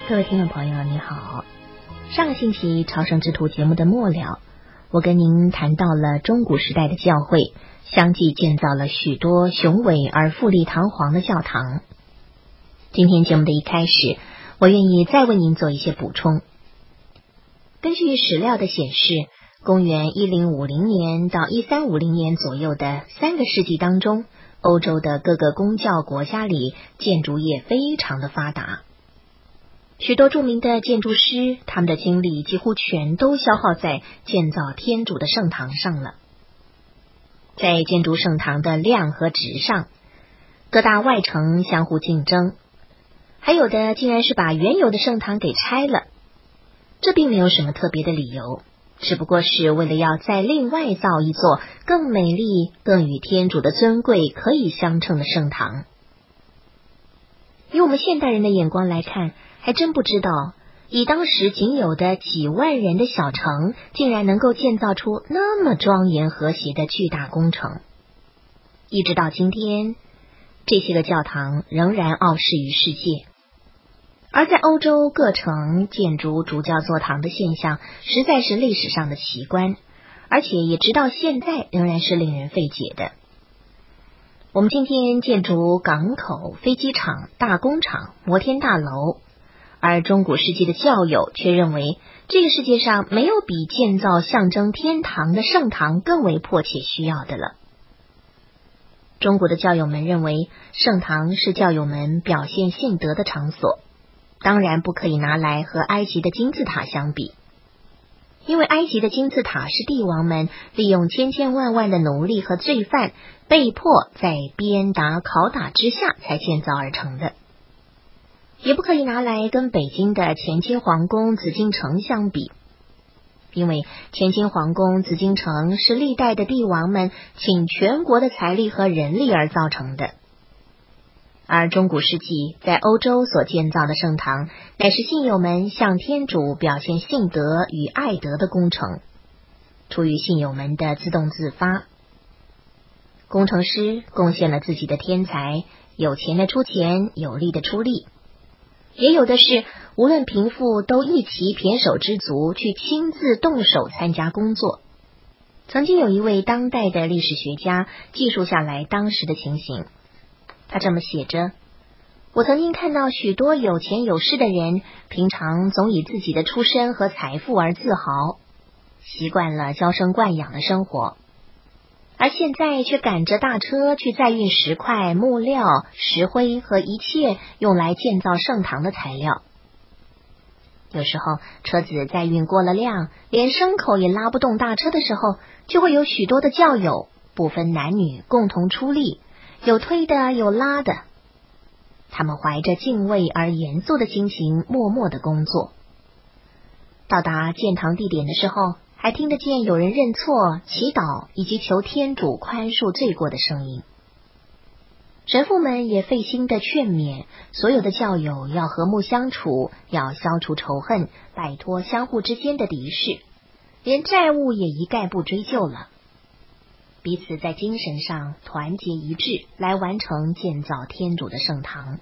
各位听众朋友你好，上个星期朝圣之途节目的末了，我跟您谈到了中古时代的教会相继建造了许多雄伟而富丽堂皇的教堂。今天节目的一开始，我愿意再为您做一些补充。根据史料的显示，公元1050年到1350年左右的3个世纪当中，欧洲的各个公教国家里建筑业非常的发达。许多著名的建筑师，他们的精力几乎全都消耗在建造天主的圣堂上了。在建筑圣堂的量和值上，各大外城相互竞争，还有的竟然是把原有的圣堂给拆了。这并没有什么特别的理由，只不过是为了要再另外造一座更美丽、更与天主的尊贵可以相称的圣堂。以我们现代人的眼光来看，还真不知道，以当时仅有的几万人的小城，竟然能够建造出那么庄严和谐的巨大工程。一直到今天，这些个教堂仍然傲视于世界。而在欧洲各城建筑主教座堂的现象，实在是历史上的奇观，而且也直到现在仍然是令人费解的。我们今天建筑港口、飞机场、大工厂、摩天大楼，而中古世纪的教友却认为，这个世界上没有比建造象征天堂的圣堂更为迫切需要的了。中国的教友们认为，圣堂是教友们表现信德的场所，当然不可以拿来和埃及的金字塔相比，因为埃及的金字塔是帝王们利用千千万万的奴隶和罪犯，被迫在鞭打拷打之下才建造而成的。也不可以拿来跟北京的乾清皇宫紫禁城相比，因为乾清皇宫紫禁城是历代的帝王们倾全国的财力和人力而造成的。而中古世纪在欧洲所建造的圣堂，乃是信友们向天主表现信德与爱德的工程，出于信友们的自动自发。工程师贡献了自己的天才，有钱的出钱，有力的出力，也有的是无论贫富都一齐胼手知足，去亲自动手参加工作。曾经有一位当代的历史学家记述下来当时的情形，他这么写着：我曾经看到许多有钱有势的人，平常总以自己的出身和财富而自豪，习惯了娇生惯养的生活，而现在却赶着大车去载运石块、木料、石灰和一切用来建造圣堂的材料。有时候车子载运过了量，连牲口也拉不动大车的时候，就会有许多的教友不分男女共同出力，有推的有拉的，他们怀着敬畏而严肃的心情默默的工作。到达建堂地点的时候，还听得见有人认错、祈祷以及求天主宽恕罪过的声音。神父们也费心的劝勉所有的教友要和睦相处，要消除仇恨，摆脱相互之间的敌视，连债务也一概不追究了，彼此在精神上团结一致，来完成建造天主的圣堂。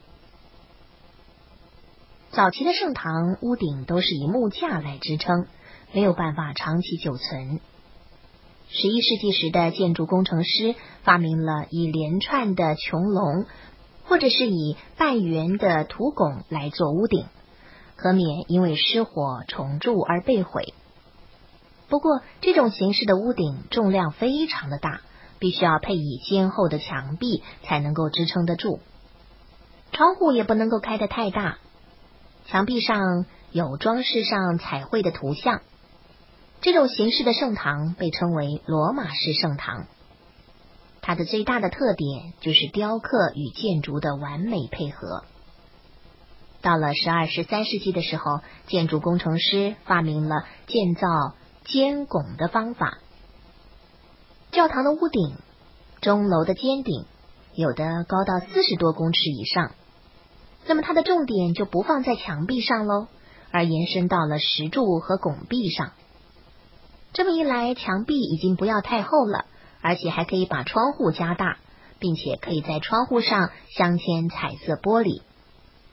早期的圣堂屋顶都是以木架来支撑，没有办法长期久存。11世纪时的建筑工程师发明了以连串的穹隆或者是以半圆的土拱来做屋顶，可免因为失火重铸而被毁。不过这种形式的屋顶重量非常的大，必须要配以坚厚的墙壁才能够支撑得住，窗户也不能够开得太大，墙壁上有装饰上彩绘的图像。这种形式的圣堂被称为罗马式圣堂，它的最大的特点就是雕刻与建筑的完美配合。到了12、13世纪的时候，建筑工程师发明了建造尖拱的方法。教堂的屋顶、钟楼的尖顶，有的高到40多公尺以上，那么它的重点就不放在墙壁上咯，而延伸到了石柱和拱壁上。这么一来，墙壁已经不要太厚了，而且还可以把窗户加大，并且可以在窗户上镶嵌彩色玻璃，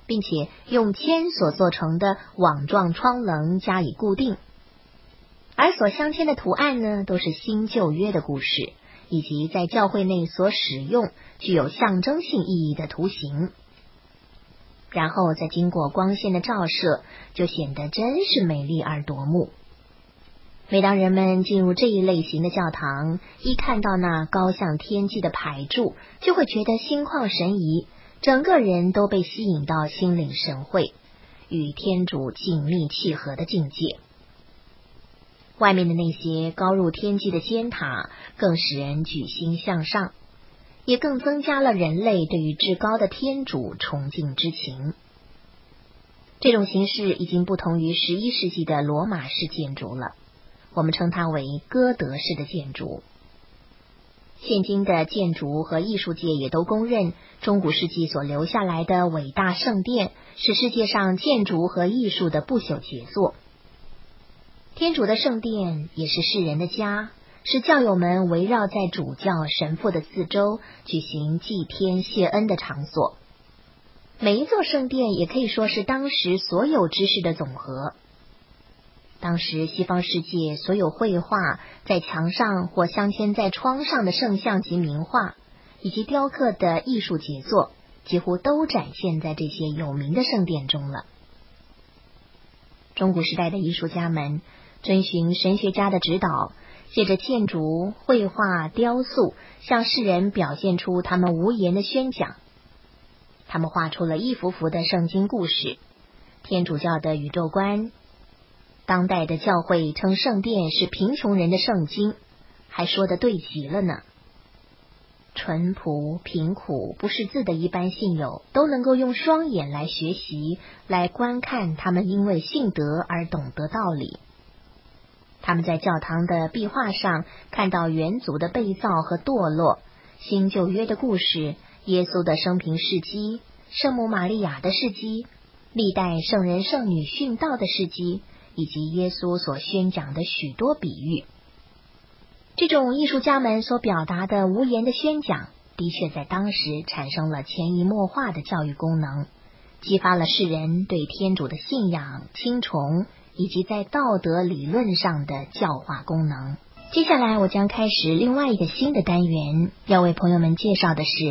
并且用铅所做成的网状窗棱加以固定。而所镶嵌的图案呢，都是新旧约的故事，以及在教会内所使用具有象征性意义的图形。然后再经过光线的照射，就显得真是美丽而夺目。每当人们进入这一类型的教堂，一看到那高向天际的牌柱，就会觉得心旷神怡，整个人都被吸引到心领神会，与天主紧密契合的境界。外面的那些高入天际的尖塔更使人举心向上，也更增加了人类对于至高的天主崇敬之情。这种形式已经不同于11世纪的罗马式建筑了，我们称它为哥德式的建筑。现今的建筑和艺术界也都公认，中古世纪所留下来的伟大圣殿是世界上建筑和艺术的不朽杰作。天主的圣殿也是世人的家，是教友们围绕在主教神父的四周举行祭天谢恩的场所。每一座圣殿也可以说是当时所有知识的总和。当时西方世界所有绘画在墙上或镶嵌在窗上的圣像及名画，以及雕刻的艺术杰作，几乎都展现在这些有名的圣殿中了。中古时代的艺术家们遵循神学家的指导，借着建筑、绘画、雕塑，向世人表现出他们无言的宣讲。他们画出了一幅幅的圣经故事，天主教的宇宙观。当代的教会称圣殿是贫穷人的圣经，还说得对极了呢。淳朴、贫苦、不识字的一般信友都能够用双眼来学习，来观看他们因为信德而懂得道理。他们在教堂的壁画上看到元祖的被造和堕落，新旧约的故事，耶稣的生平事迹，圣母玛利亚的事迹，历代圣人圣女殉道的事迹，以及耶稣所宣讲的许多比喻。这种艺术家们所表达的无言的宣讲，的确在当时产生了潜移默化的教育功能，激发了世人对天主的信仰、亲崇，以及在道德理论上的教化功能。接下来我将开始另外一个新的单元，要为朋友们介绍的是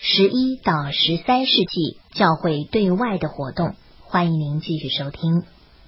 11到13世纪教会对外的活动，欢迎您继续收听。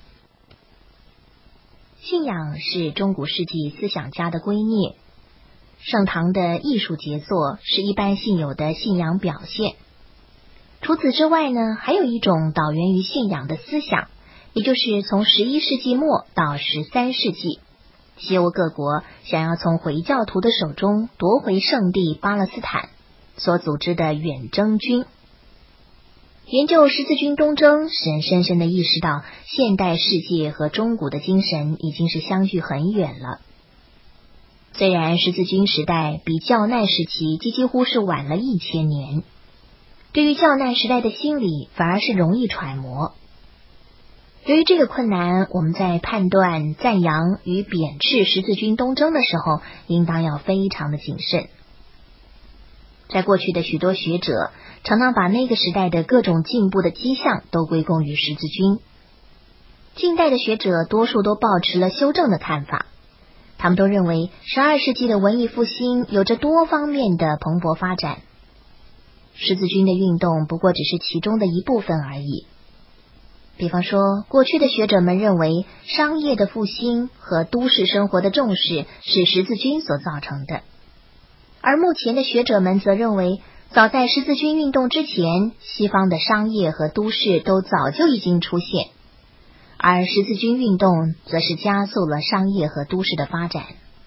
信仰是中古世纪思想家的圭臬，圣堂的艺术杰作是一般信友的信仰表现。除此之外呢，还有一种导源于信仰的思想，也就是从11世纪末到13世纪，西欧各国想要从回教徒的手中夺回圣地巴勒斯坦所组织的远征军。研究十字军东征，使人深深地意识到现代世界和中古的精神已经是相距很远了。虽然十字军时代比教难时期几乎是晚了1000年，对于教难时代的心理反而是容易揣摩。由于这个困难，我们在判断、赞扬与贬斥十字军东征的时候，应当要非常的谨慎。在过去的许多学者常常把那个时代的各种进步的迹象都归功于十字军。近代的学者多数都抱持了修正的看法，他们都认为12世纪的文艺复兴有着多方面的蓬勃发展，十字军的运动不过只是其中的一部分而已。比方说，过去的学者们认为商业的复兴和都市生活的重视是十字军所造成的，而目前的学者们则认为，早在十字军运动之前，西方的商业和都市都早就已经出现，而十字军运动则是加速了商业和都市的发展。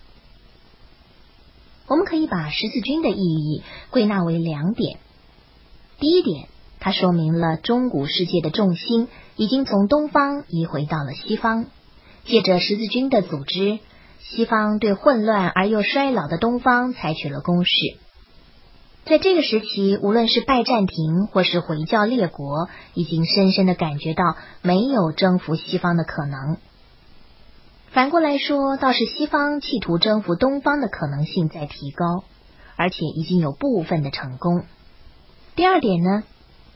我们可以把十字军的意义归纳为2点。第一点，它说明了中古世界的重心已经从东方移回到了西方，借着十字军的组织，西方对混乱而又衰老的东方采取了攻势。在这个时期，无论是拜占庭或是回教列国，已经深深地感觉到没有征服西方的可能。反过来说，倒是西方企图征服东方的可能性在提高，而且已经有部分的成功。第二点呢，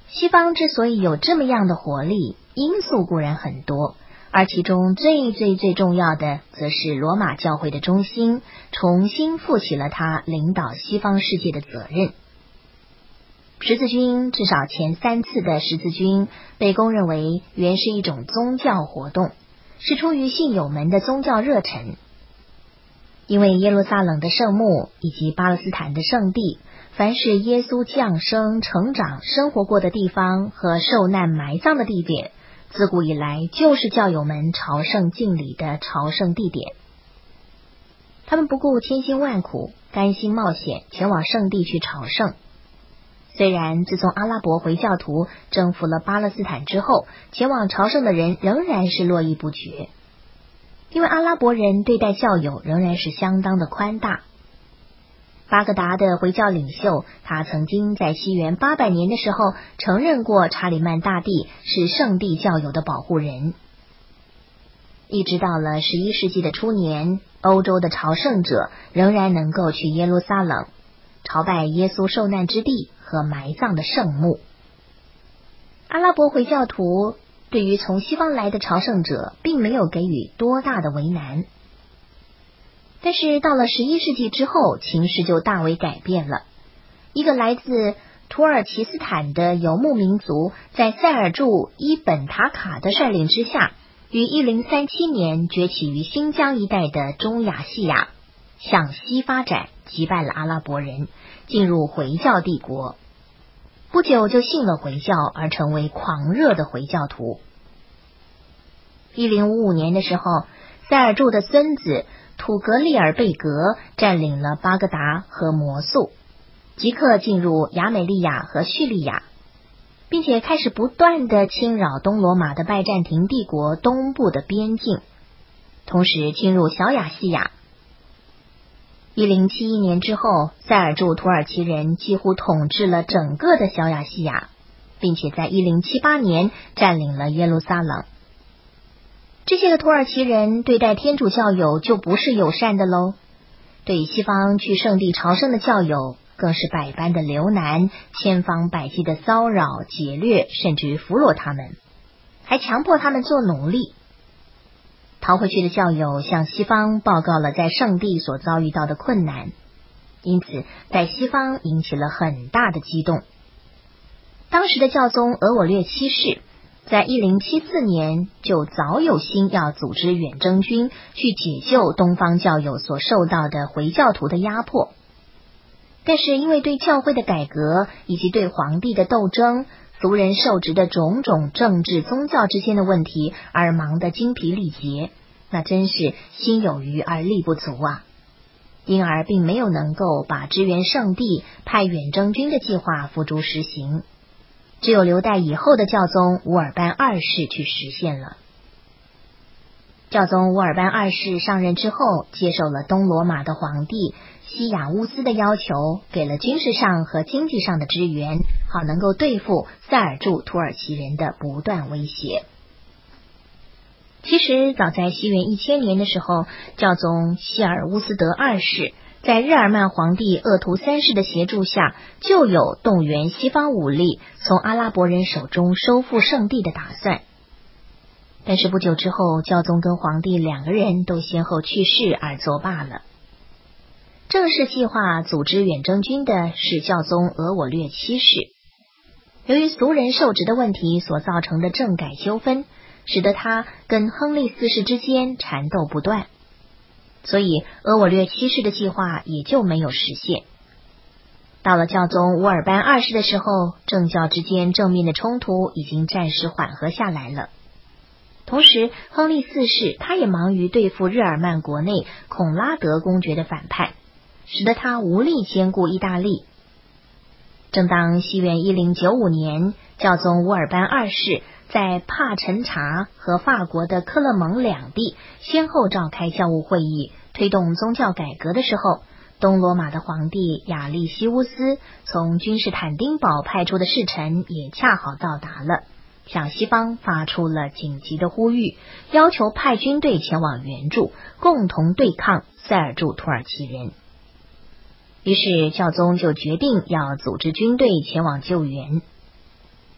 西方之所以有这么样的活力，因素固然很多，而其中最重要的，则是罗马教会的中心重新负起了他领导西方世界的责任。十字军至少前3次的十字军被公认为原是一种宗教活动，是出于信友们的宗教热忱。因为耶路撒冷的圣墓以及巴勒斯坦的圣地，凡是耶稣降生、成长、生活过的地方和受难埋葬的地点，自古以来就是教友们朝圣敬礼的朝圣地点。他们不顾千辛万苦，甘心冒险前往圣地去朝圣。虽然自从阿拉伯回教徒征服了巴勒斯坦之后，前往朝圣的人仍然是络绎不绝，因为阿拉伯人对待教友仍然是相当的宽大。巴格达的回教领袖，他曾经在西元800年的时候承认过查理曼大帝是圣地教友的保护人。一直到了11世纪的初年，欧洲的朝圣者仍然能够去耶路撒冷朝拜耶稣受难之地和埋葬的圣墓。阿拉伯回教徒对于从西方来的朝圣者并没有给予多大的为难，但是到了11世纪之后，情势就大为改变了。一个来自土耳其斯坦的游牧民族，在塞尔柱伊本塔卡的率领之下，于1037年崛起于新疆一带的中亚细亚，向西发展，击败了阿拉伯人，进入回教帝国。不久就信了回教，而成为狂热的回教徒。1055年的时候，塞尔柱的孙子土格利尔贝格占领了巴格达和摩素，即刻进入亚美利亚和叙利亚，并且开始不断的侵扰东罗马的拜占庭帝国东部的边境，同时侵入小亚细亚。1071年之后，塞尔柱土耳其人几乎统治了整个的小亚细亚，并且在1078年占领了耶路撒冷。这些个土耳其人对待天主教友就不是友善的喽，对西方去圣地朝圣的教友更是百般的留难，千方百计的骚扰、劫掠，甚至于俘虏他们，还强迫他们做奴隶。逃回去的教友向西方报告了在圣地所遭遇到的困难，因此在西方引起了很大的激动。当时的教宗额我略七世在1074年就早有心要组织远征军去解救东方教友所受到的回教徒的压迫，但是因为对教会的改革以及对皇帝的斗争、族人受职的种种政治宗教之间的问题而忙得精疲力竭，那真是心有余而力不足啊，因而并没有能够把支援圣地派远征军的计划付诸实行，只有留待以后的教宗乌尔班二世去实现了。教宗乌尔班二世上任之后，接受了东罗马的皇帝西亚乌斯的要求，给了军事上和经济上的支援，好能够对付塞尔柱土耳其人的不断威胁。其实早在西元1000年的时候，教宗希尔乌斯德二世在日耳曼皇帝鄂图三世的协助下，就有动员西方武力从阿拉伯人手中收复圣地的打算。但是不久之后，教宗跟皇帝2个人都先后去世而作罢了。正式计划组织远征军的是教宗额我略七世。由于族人受职的问题所造成的政改纠纷，使得他跟亨利4世之间缠斗不断，所以额我略七世的计划也就没有实现。到了教宗乌尔班二世的时候，政教之间正面的冲突已经暂时缓和下来了。同时，亨利4世他也忙于对付日耳曼国内孔拉德公爵的反叛，使得他无力兼顾意大利。正当西元1095年，教宗乌尔班二世在帕陈察和法国的科勒蒙两地先后召开教务会议，推动宗教改革的时候，东罗马的皇帝亚历西乌斯从君士坦丁堡派出的使臣也恰好到达了，向西方发出了紧急的呼吁，要求派军队前往援助，共同对抗塞尔柱土耳其人。于是教宗就决定要组织军队前往救援。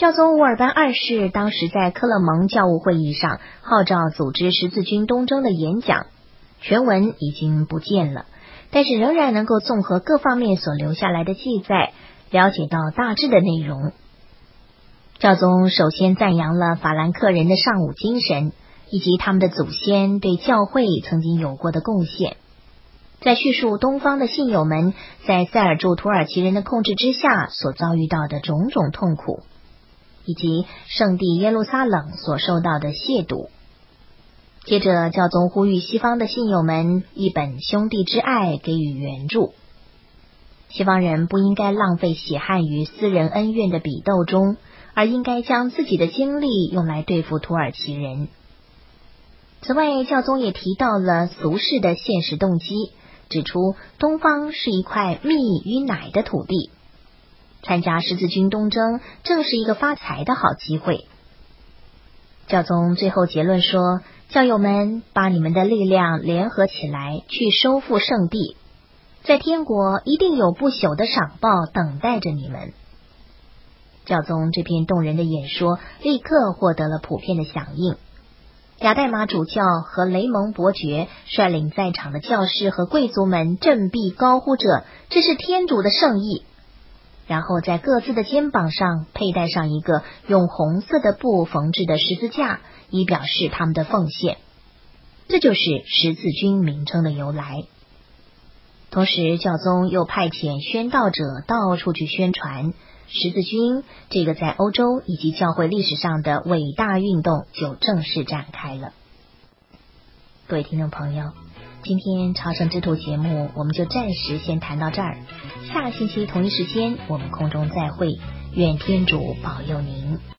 教宗乌尔班二世当时在科勒蒙教务会议上号召组织十字军东征的演讲，全文已经不见了，但是仍然能够综合各方面所留下来的记载，了解到大致的内容。教宗首先赞扬了法兰克人的尚武精神，以及他们的祖先对教会曾经有过的贡献，在叙述东方的信友们在塞尔柱土耳其人的控制之下所遭遇到的种种痛苦，以及圣地耶路撒冷所受到的亵渎。接着教宗呼吁西方的信友们一本兄弟之爱给予援助，西方人不应该浪费血汗于私人恩怨的比斗中，而应该将自己的精力用来对付土耳其人。此外，教宗也提到了俗世的现实动机，指出东方是一块蜜与奶的土地，参加十字军东征正是一个发财的好机会。教宗最后结论说，教友们把你们的力量联合起来去收复圣地，在天国一定有不朽的赏报等待着你们。教宗这篇动人的演说立刻获得了普遍的响应，亚代玛主教和雷蒙伯爵率领在场的教士和贵族们振臂高呼着，这是天主的圣意，然后在各自的肩膀上佩戴上一个用红色的布缝制的十字架，以表示他们的奉献。这就是十字军名称的由来。同时，教宗又派遣宣道者到处去宣传十字军这个在欧洲以及教会历史上的伟大运动就正式展开了。各位听众朋友，今天朝圣之途节目我们就暂时先谈到这儿，下个星期同一时间我们空中再会，愿天主保佑您。